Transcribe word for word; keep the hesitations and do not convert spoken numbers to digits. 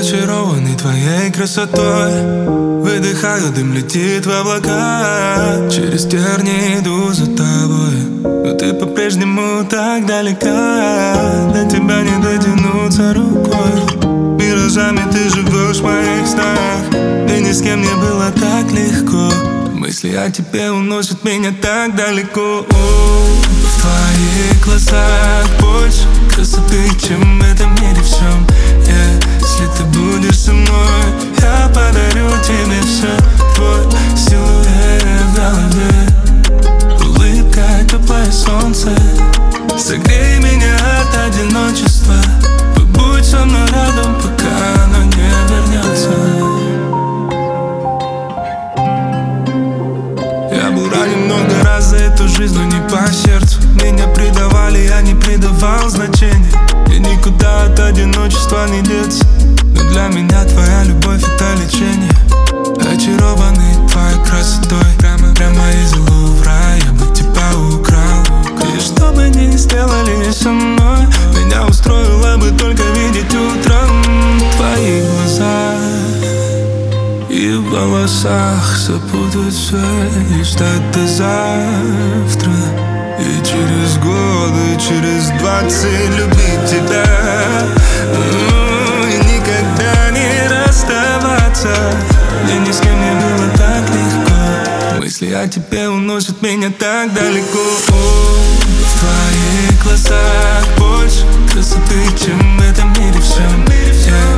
зачарованный твоей красотой. Выдыхаю, дым летит в облака. Через тернии иду за тобой, но ты по-прежнему так далека. До тебя не дотянуться рукой. Миражами ты живешь в моих снах, и ни с кем не было так легко. Мысли о тебе уносят меня так далеко. В твоих глазах больше красоты, чем в этом мире всем. Если ты будешь со мной, я подарю тебе все. Твой силуэт в голове, улыбка, теплое солнце. Согрей меня от одиночества. Побудь со мной рядом, пока оно не вернется. Я был ранен много раз за эту жизнь, но не по сердцу. Меня предавали, я не придавал значения. И никуда от одиночества не деться. Но для меня твоя любовь — это лечение. Очарованный твоей красотой, Прямо, прямо из Лувра я бы тебя украл. И что бы ни сделали со мной, меня устроило бы только видеть утром твои глаза. И в волосах запутать все и ждать до завтра. И через годы, через двадцать любить тебя, и никогда не расставаться. Мне ни с кем не было так легко. Мысли о тебе уносят меня так далеко. В твоих глазах больше красоты, чем в этом мире всем.